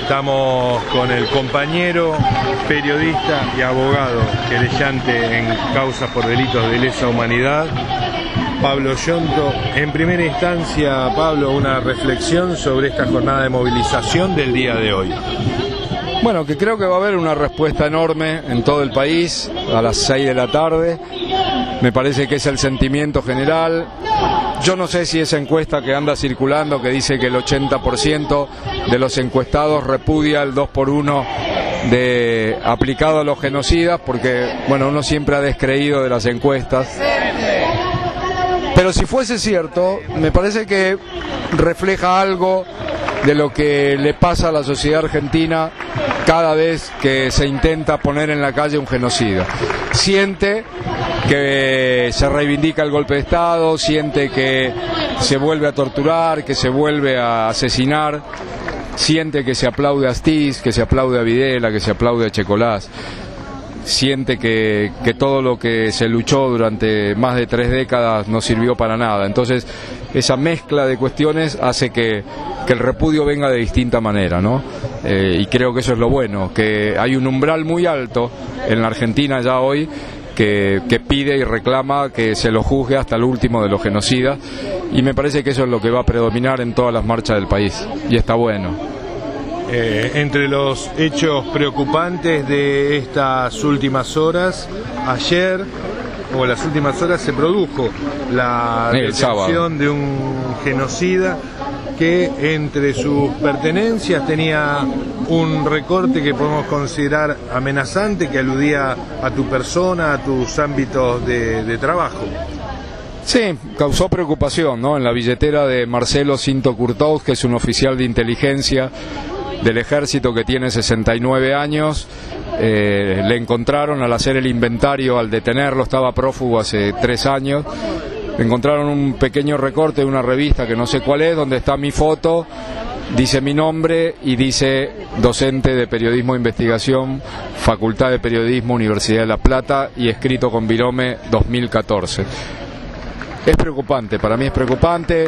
Estamos con el compañero, periodista y abogado querellante en causas por delitos de lesa humanidad, Pablo Yonto. En primera instancia, Pablo, una reflexión sobre esta jornada de movilización del día de hoy. Bueno, que creo que va a haber una respuesta enorme en todo el país a las 6 de la tarde. Me parece que es el sentimiento general. Yo no sé si esa encuesta que anda circulando, que dice que el 80% de los encuestados repudia el 2x1 aplicado a los genocidas, porque bueno, uno siempre ha descreído de las encuestas. Pero si fuese cierto, me parece que refleja algo de lo que le pasa a la sociedad argentina cada vez que se intenta poner en la calle un genocida. Siente que se reivindica el golpe de Estado, siente que se vuelve a torturar, que se vuelve a asesinar, siente que se aplaude a Astiz, que se aplaude a Videla, que se aplaude a Checolás, siente que todo lo que se luchó durante más de 3 décadas no sirvió para nada. Entonces esa mezcla de cuestiones hace que el repudio venga de distinta manera, ¿no? Y creo que eso es lo bueno, que hay un umbral muy alto en la Argentina ya hoy que pide y reclama que se lo juzgue hasta el último de los genocidas, y me parece que eso es lo que va a predominar en todas las marchas del país, y está bueno. Entre los hechos preocupantes de estas últimas horas, ayer o las últimas horas se produjo la detención de un genocida que entre sus pertenencias tenía un recorte que podemos considerar amenazante, que aludía a tu persona, a tus ámbitos de trabajo. Sí, causó preocupación, ¿no? En la billetera de Marcelo Cinto Curtós, que es un oficial de inteligencia del ejército que tiene 69 años, le encontraron al hacer el inventario, al detenerlo, estaba prófugo hace 3 años, le encontraron un pequeño recorte de una revista que no sé cuál es, donde está mi foto, dice mi nombre y dice docente de periodismo e investigación, Facultad de Periodismo, Universidad de La Plata, y escrito con virome 2014. Es preocupante, para mí es preocupante.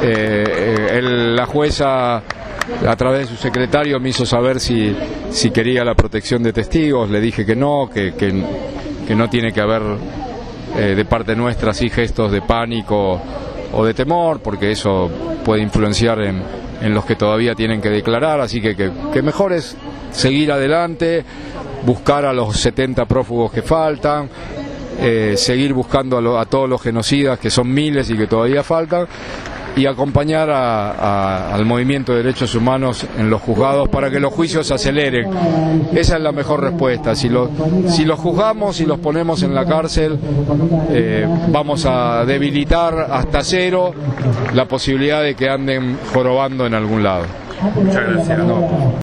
La jueza, a través de su secretario, me hizo saber si quería la protección de testigos. Le dije que no, que no tiene que haber de parte nuestra así gestos de pánico o de temor, porque eso puede influenciar en los que todavía tienen que declarar. Así que mejor es seguir adelante, buscar a los 70 prófugos que faltan, seguir buscando a todos los genocidas, que son miles y que todavía faltan, y acompañar al movimiento de derechos humanos en los juzgados para que los juicios se aceleren. Esa es la mejor respuesta. Si los juzgamos y los ponemos en la cárcel, vamos a debilitar hasta 0 la posibilidad de que anden jorobando en algún lado. Muchas gracias.